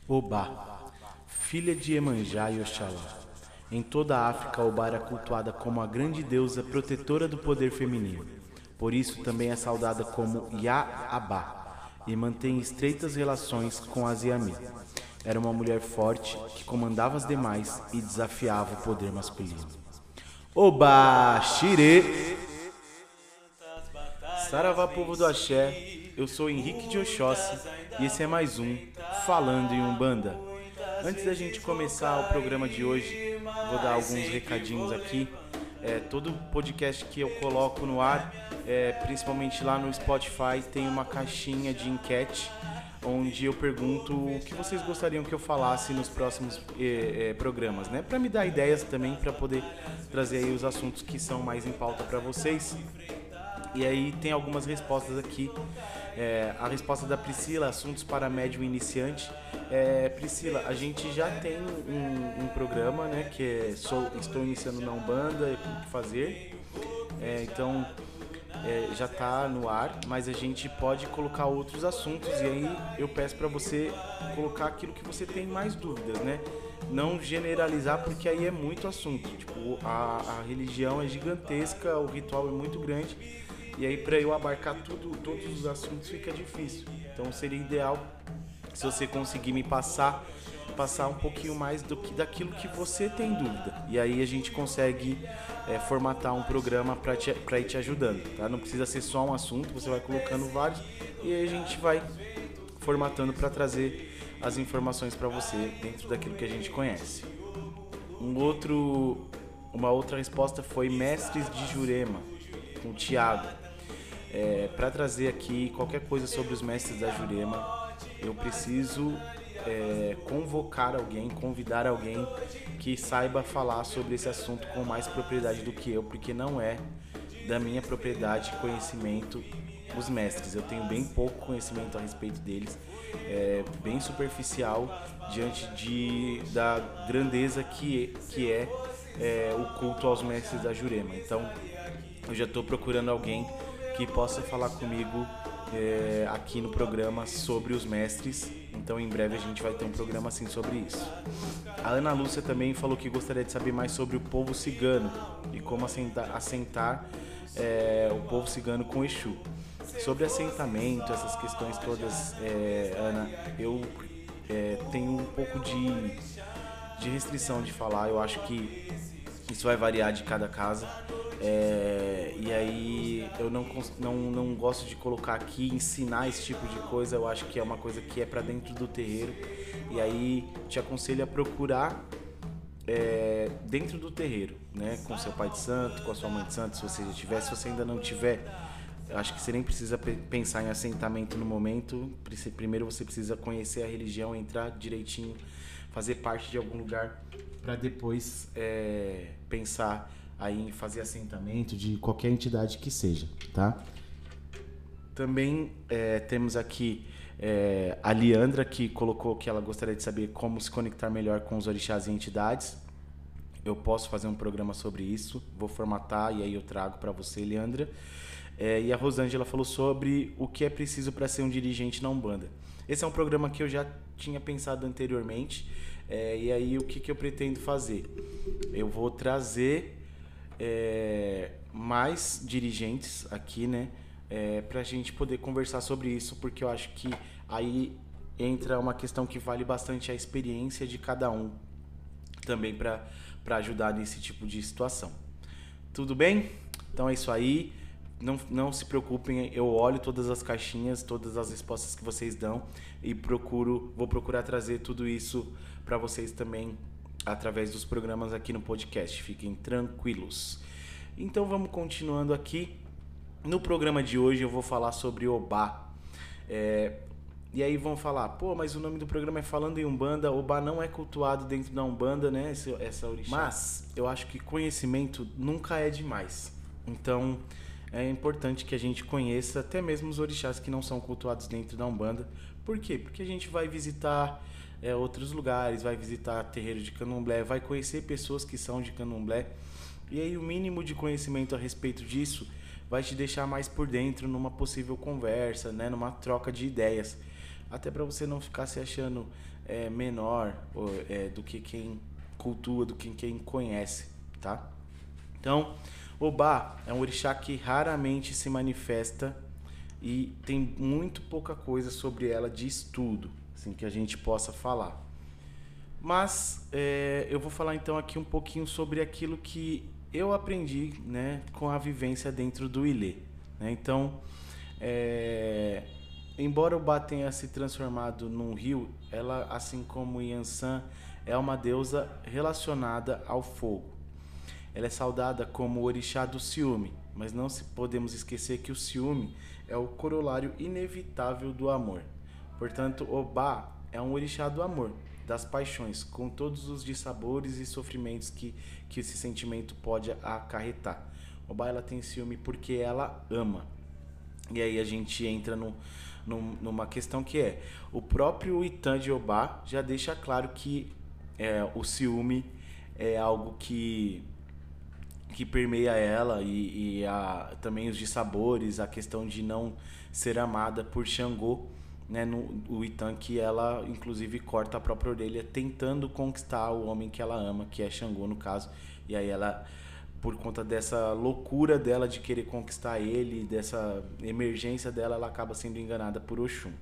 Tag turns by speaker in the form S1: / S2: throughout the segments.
S1: Obá, filha de Iemanjá e Oxalá. Em toda a África, Obá era cultuada como a grande deusa protetora do poder feminino. Por isso também é saudada como Ya-Abá e mantém estreitas relações com as Yami. Era uma mulher forte que comandava as demais e desafiava o poder masculino. Obá, Xirê! Saravá, povo do Axé, eu sou Henrique de Oxóssi e esse é mais um Falando em Umbanda. Antes da gente começar o programa de hoje, vou dar alguns recadinhos aqui. Todo podcast que eu coloco no ar, principalmente lá no Spotify, tem uma caixinha de enquete onde eu pergunto o que vocês gostariam que eu falasse nos próximos programas, né? Para me dar ideias também, para poder trazer aí os assuntos que são mais em pauta para vocês. E aí tem algumas respostas aqui. A resposta da Priscila, assuntos para médium iniciante. Priscila, a gente já tem um programa, né, que é Estou Iniciando na Umbanda, o que fazer. Então já está no ar, mas a gente pode colocar outros assuntos. E aí eu peço para você colocar aquilo que você tem mais dúvidas, né? Não generalizar, porque aí é muito assunto. Tipo, a religião é gigantesca, o ritual é muito grande. E aí, para eu abarcar todos os assuntos, fica difícil. Então, seria ideal se você conseguir me passar um pouquinho mais daquilo que você tem dúvida. E aí a gente consegue formatar um programa para ir te ajudando, tá? Não precisa ser só um assunto, você vai colocando vários e aí a gente vai formatando para trazer as informações para você dentro daquilo que a gente conhece. Uma outra resposta foi Mestres de Jurema, com o Thiago. Para trazer aqui qualquer coisa sobre os Mestres da Jurema, eu preciso convidar alguém que saiba falar sobre esse assunto com mais propriedade do que eu, porque não é da minha propriedade e conhecimento os mestres. Eu tenho bem pouco conhecimento a respeito deles, bem superficial diante da grandeza que é o culto aos Mestres da Jurema. Então eu já estou procurando alguém que possa falar comigo aqui no programa sobre os mestres. Então em breve a gente vai ter um programa assim sobre isso. A Ana Lúcia também falou que gostaria de saber mais sobre o povo cigano e como assentar o povo cigano com Exu. Sobre assentamento, essas questões todas, Ana, eu tenho um pouco de restrição de falar. Eu acho que isso vai variar de cada casa. E aí eu não gosto de colocar aqui, ensinar esse tipo de coisa. Eu acho que é uma coisa que é para dentro do terreiro. E aí te aconselho a procurar dentro do terreiro, né? Com seu pai de santo, com a sua mãe de santo, se você já tiver. Se você ainda não tiver, acho que você nem precisa pensar em assentamento no momento. Primeiro você precisa conhecer a religião, entrar direitinho, fazer parte de algum lugar, para depois pensar aí em fazer assentamento de qualquer entidade que seja, tá? Também temos aqui a Leandra, que colocou que ela gostaria de saber como se conectar melhor com os orixás e entidades. Eu posso fazer um programa sobre isso, vou formatar e aí eu trago para você, Leandra. E a Rosângela falou sobre o que é preciso para ser um dirigente na Umbanda. Esse é um programa que eu já tinha pensado anteriormente. E aí o que eu pretendo fazer? Eu vou trazer mais dirigentes aqui, né? Pra gente poder conversar sobre isso, porque eu acho que aí entra uma questão que vale bastante a experiência de cada um também para ajudar nesse tipo de situação. Tudo bem? Então é isso aí. Não se preocupem, eu olho todas as caixinhas, todas as respostas que vocês dão e vou procurar trazer tudo isso para vocês também através dos programas aqui no podcast. Fiquem tranquilos. Então vamos continuando aqui. No programa de hoje eu vou falar sobre Obá. E aí vão falar, pô, mas o nome do programa é Falando em Umbanda. Obá não é cultuado dentro da Umbanda, né? Essa orixá. Mas eu acho que conhecimento nunca é demais. Então é importante que a gente conheça até mesmo os orixás que não são cultuados dentro da Umbanda. Por quê? Porque a gente vai visitar outros lugares, vai visitar terreiro de candomblé, vai conhecer pessoas que são de candomblé. E aí o mínimo de conhecimento a respeito disso vai te deixar mais por dentro numa possível conversa, né? Numa troca de ideias. até para você não ficar se achando menor do que quem cultua, do que quem conhece, tá? Então, Obá é um orixá que raramente se manifesta e tem muito pouca coisa sobre ela de estudo, assim, que a gente possa falar. Mas eu vou falar então aqui um pouquinho sobre aquilo que eu aprendi, né, com a vivência dentro do Ilê, né? Então, embora Obá tenha se transformado num rio, ela, assim como Yansan, é uma deusa relacionada ao fogo. Ela é saudada como o orixá do ciúme, mas não podemos esquecer que o ciúme é o corolário inevitável do amor. Portanto, Obá é um orixá do amor, das paixões, com todos os dissabores e sofrimentos que esse sentimento pode acarretar. Obá, ela tem ciúme porque ela ama. E aí a gente entra numa questão que é, o próprio Itã de Obá já deixa claro que o ciúme é algo que permeia ela e também os dissabores, a questão de não ser amada por Xangô, né, o Itã, que ela inclusive corta a própria orelha tentando conquistar o homem que ela ama, que é Xangô no caso, e aí ela, por conta dessa loucura dela de querer conquistar ele, dessa emergência dela, ela acaba sendo enganada por Oxum.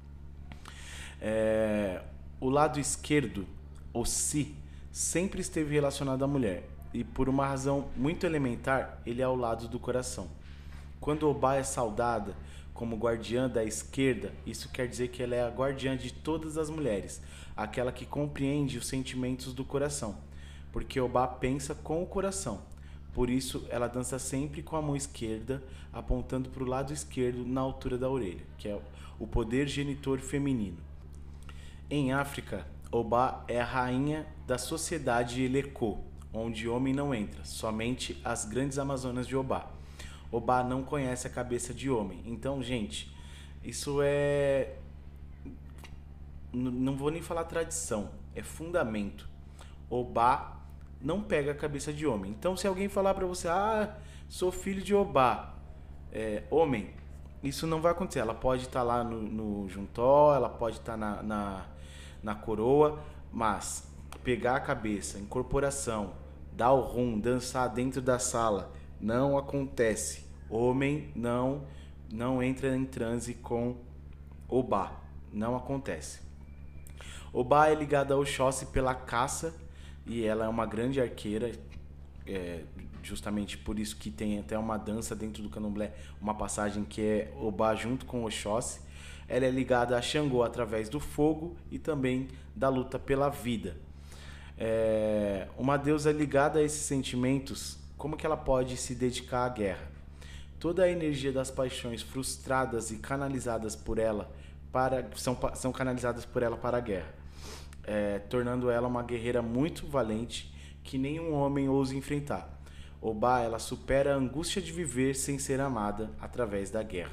S1: O lado esquerdo, o Si, sempre esteve relacionado à mulher, e por uma razão muito elementar, ele é ao lado do coração. Quando Obá é saudada como guardiã da esquerda, isso quer dizer que ela é a guardiã de todas as mulheres, aquela que compreende os sentimentos do coração, porque Obá pensa com o coração. Por isso, ela dança sempre com a mão esquerda, apontando para o lado esquerdo na altura da orelha, que é o poder genitor feminino. Em África, Obá é a rainha da sociedade Elekô, onde homem não entra, somente as grandes amazonas de Obá. Obá não conhece a cabeça de homem. Então, gente, isso é... não vou nem falar tradição, é fundamento. Obá não pega a cabeça de homem. Então, se alguém falar pra você, sou filho de Obá, homem, isso não vai acontecer. Ela pode estar lá no juntó, ela pode estar na coroa, mas pegar a cabeça, incorporação, dar o rum, dançar dentro da sala, não acontece. Homem não entra em transe com Obá, não acontece. Obá é ligada ao Oxóssi pela caça e ela é uma grande arqueira, justamente por isso que tem até uma dança dentro do candomblé, uma passagem que é Obá junto com Oxóssi. Ela é ligada a Xangô através do fogo e também da luta pela vida. Uma deusa ligada a esses sentimentos, como que ela pode se dedicar à guerra? Toda a energia das paixões frustradas e canalizadas por ela são canalizadas por ela para a guerra, tornando ela uma guerreira muito valente que nenhum homem ousa enfrentar. Obá, ela supera a angústia de viver sem ser amada através da guerra.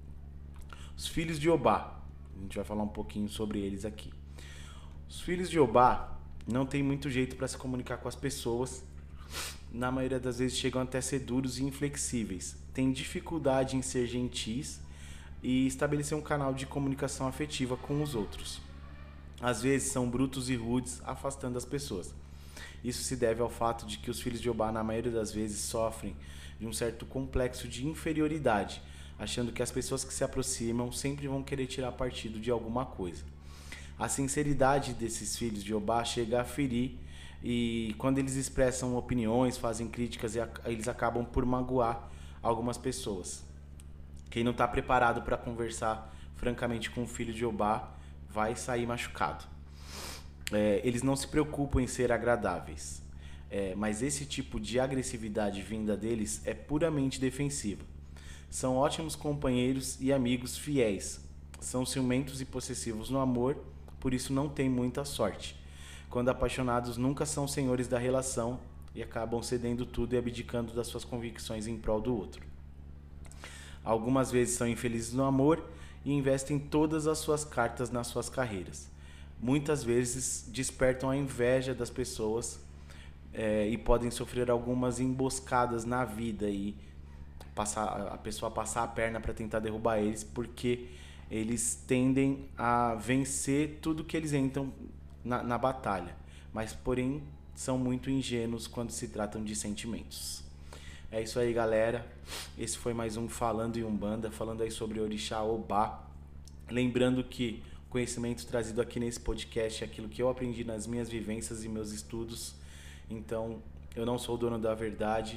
S1: Os filhos de Obá, a gente vai falar um pouquinho sobre eles aqui. Os filhos de Obá não têm muito jeito para se comunicar com as pessoas. Na maioria das vezes chegam até ser duros e inflexíveis. Têm dificuldade em ser gentis e estabelecer um canal de comunicação afetiva com os outros. Às vezes são brutos e rudes, afastando as pessoas. Isso se deve ao fato de que os filhos de Obá, na maioria das vezes, sofrem de um certo complexo de inferioridade, achando que as pessoas que se aproximam sempre vão querer tirar partido de alguma coisa. A sinceridade desses filhos de Obá chega a ferir e quando eles expressam opiniões, fazem críticas, eles acabam por magoar algumas pessoas. Quem não está preparado para conversar francamente com o filho de Obá vai sair machucado. Eles não se preocupam em ser agradáveis, mas esse tipo de agressividade vinda deles é puramente defensiva. São ótimos companheiros e amigos fiéis. São ciumentos e possessivos no amor, por isso não têm muita sorte. Quando apaixonados, nunca são senhores da relação e acabam cedendo tudo e abdicando das suas convicções em prol do outro. Algumas vezes são infelizes no amor e investem todas as suas cartas nas suas carreiras. Muitas vezes despertam a inveja das pessoas e podem sofrer algumas emboscadas na vida e a pessoa passar a perna para tentar derrubar eles porque eles tendem a vencer tudo que eles entram na batalha, mas porém são muito ingênuos quando se tratam de sentimentos. É isso aí, galera. Esse foi mais um Falando em Umbanda, falando aí sobre Orixá Obá. Lembrando que o conhecimento trazido aqui nesse podcast é aquilo que eu aprendi nas minhas vivências e meus estudos. Então, eu não sou o dono da verdade.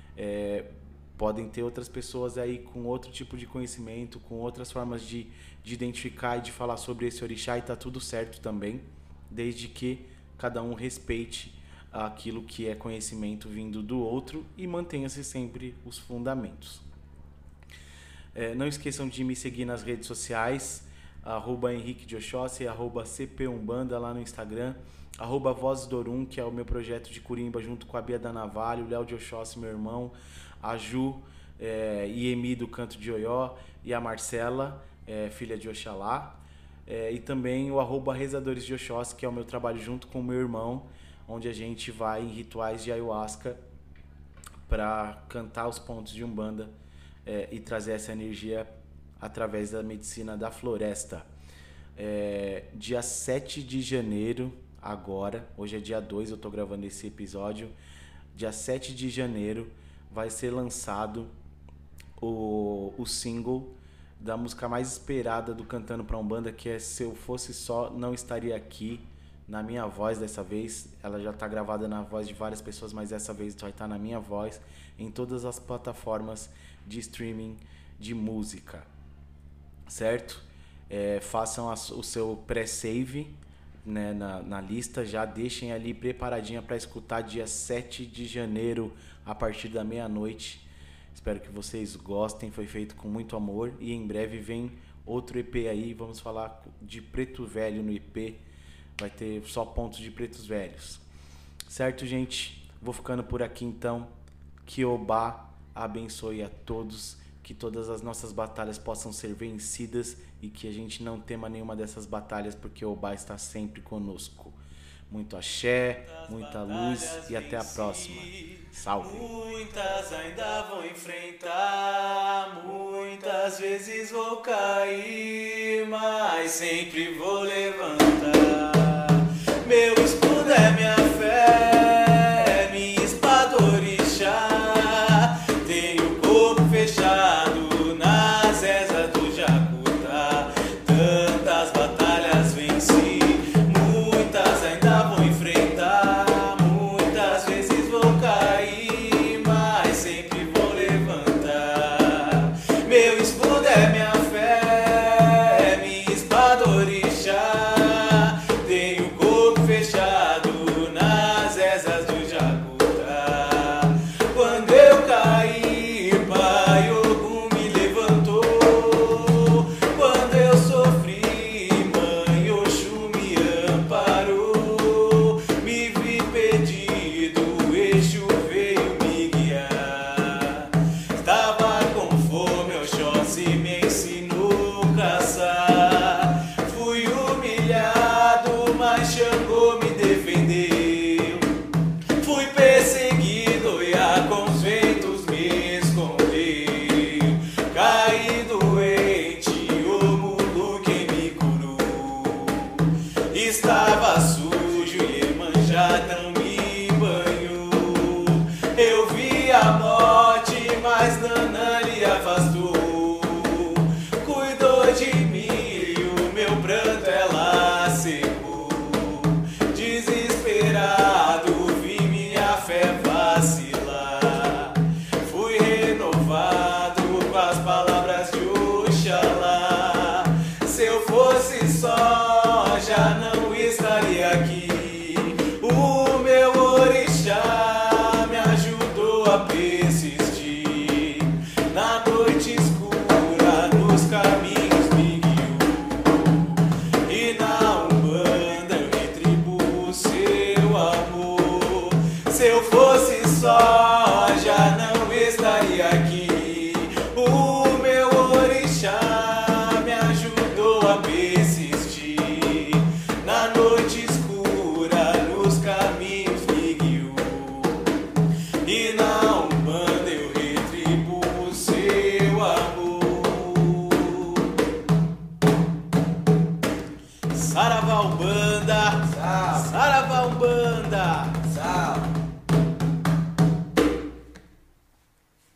S1: Podem ter outras pessoas aí com outro tipo de conhecimento, com outras formas de identificar e de falar sobre esse orixá, e tá tudo certo também, desde que cada um respeite aquilo que é conhecimento vindo do outro e mantenha-se sempre os fundamentos. Não esqueçam de me seguir nas redes sociais, @Henrique de Oxóssi, @CPUmbanda lá no Instagram, @Vozes do Orum, que é o meu projeto de Curimba junto com a Bia da Navalho, o Léo de Oxóssi, meu irmão, a Ju e Emi do Canto de Oió, e a Marcela, filha de Oxalá, e também o @Rezadores de Oxóssi, que é o meu trabalho junto com o meu irmão, onde a gente vai em rituais de ayahuasca para cantar os pontos de Umbanda e trazer essa energia através da medicina da floresta. Dia 7 de janeiro, agora, hoje é dia 2, eu estou gravando esse episódio, dia 7 de janeiro vai ser lançado o single da música mais esperada do Cantando pra Umbanda, que é Se Eu Fosse Só, Não Estaria Aqui, na minha voz dessa vez. Ela já está gravada na voz de várias pessoas, mas dessa vez vai estar na minha voz, em todas as plataformas de streaming de música, certo? Façam o seu pré-save, né, na lista, já deixem ali preparadinha para escutar dia 7 de janeiro a partir da meia-noite. Espero que vocês gostem, foi feito com muito amor, e em breve vem outro EP aí, vamos falar de Preto Velho no EP, vai ter só pontos de pretos velhos, certo, gente? Vou ficando por aqui então, que Obá abençoe a todos, que todas as nossas batalhas possam ser vencidas e que a gente não tema nenhuma dessas batalhas, porque Obá está sempre conosco. Muito axé, muita luz e até a próxima. Salve!
S2: Muitas ainda vou enfrentar, muitas vezes vou cair, mas sempre vou levantar. Meu escudo é minha fé, minha espada orixá. Tenho o corpo fechado nas rezas do Jacutá. Tantas batalhas venci, muitas ainda vou enfrentar. Muitas vezes vou cair, mas sempre vou levantar. Meu escudo é minha fé, minha espada orixá. Tenho o corpo fechado nas rezas do Jacutá. Quando eu caí, Pai Ogum me levantou. Quando eu sofri, Mãe Oxum me amparou. Me vi perdido, o Exu veio me guiar. Estava com fome, Oxóssi me ensinou a caçar. Fui humilhado, mas Xangô me defendeu. Fui perseguido e a com os ventos me escondeu. Caí doente, o mulo quem me curou. Estava sujo e Iemanjá não me banhou. Eu vi a morte, mas Nanã lhe afastou. Cuidou de mim e o meu pranto ela secou. Desesperado vi minha fé vacilar. Fui renovado com as palavras de Oxalá. Se eu fosse só, já não estaria aqui. Umbanda.
S3: Salve.
S2: Saravá Umbanda.
S3: Salve.